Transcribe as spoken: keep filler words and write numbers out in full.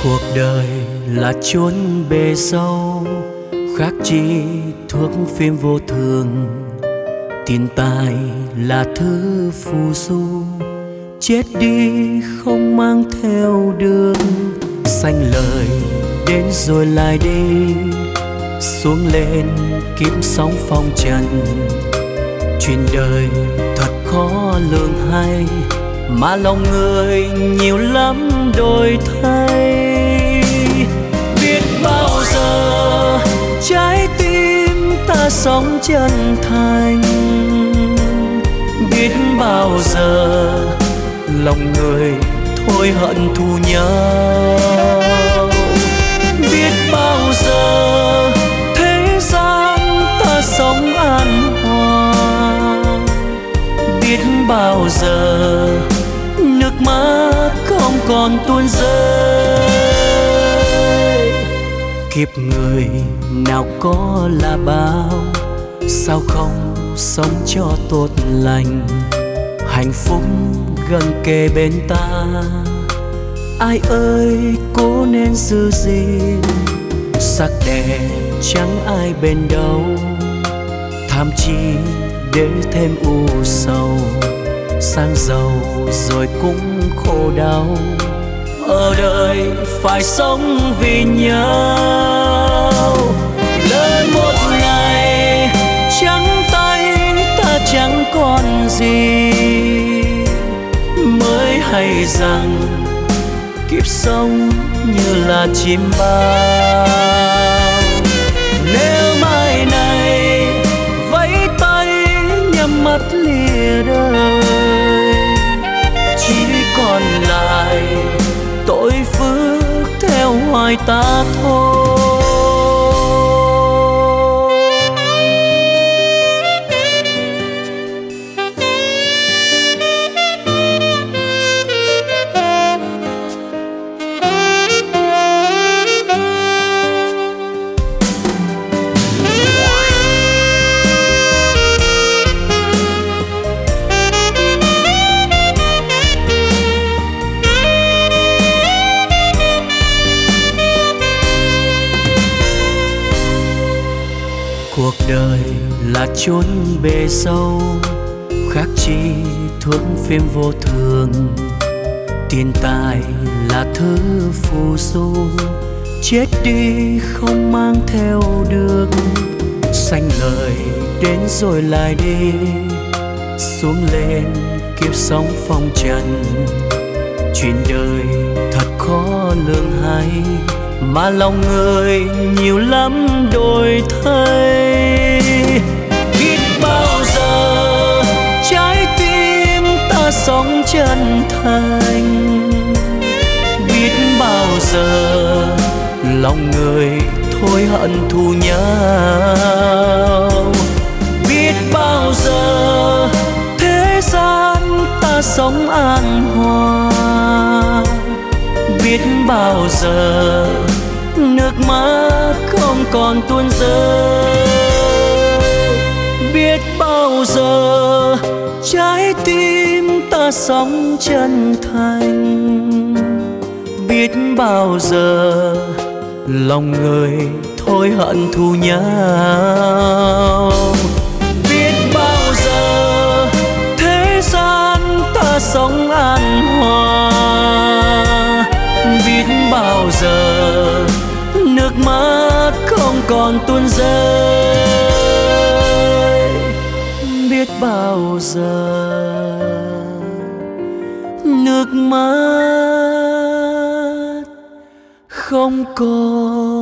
Cuộc đời là chốn bề sâu, khác chi thuốc phim vô thường. Tiền tài là thứ phù du, chết đi không mang theo đường. Xanh lời đến rồi lại đi, xuống lên kiếm sóng phong trần. Chuyện đời thật khó lường hay, mà lòng người nhiều lắm đổi thay. Biết bao giờ trái tim ta sống chân thành, biết bao giờ lòng người thôi hận thù nhau. Biết bao giờ thế gian ta sống an hòa, biết bao giờ nước mắt không còn tuôn rơi. Kiếp người nào có là bao, sao không sống cho tốt lành. Hạnh phúc gần kề bên ta, ai ơi cố nên giữ gìn. Sắc đẹp chẳng ai bên đâu, tham chi để thêm u sầu. Sang giàu rồi cũng khổ đau, ở đời phải sống vì nhau. Lớn một ngày trắng tay ta chẳng còn gì, mới hay rằng kiếp sống như là chim bao. Nếu mai này vẫy tay nhắm mắt lìa đời, chỉ còn lại tội phước theo hoài ta thôi. Cuộc đời là chốn bề sâu, khác chi thuốc phim vô thường. Tiền tài là thứ phù du, chết đi không mang theo được. Xanh lời đến rồi lại đi, xuống lên kiếp sống phong trần. Chuyện đời thật khó lường hay, mà lòng người nhiều lắm đổi thay. Biết bao giờ trái tim ta sống chân thành, biết bao giờ lòng người thôi hận thù nhau. Biết bao giờ thế gian ta sống an hòa, biết bao giờ nước mắt không còn tuôn rơi. Biết bao giờ trái tim ta sống chân thành, biết bao giờ lòng người thôi hận thù nhau. Biết bao giờ thế gian ta sống an hòa, biết bao giờ nước mắt không còn tuôn rơi. Biết bao giờ nước mắt không còn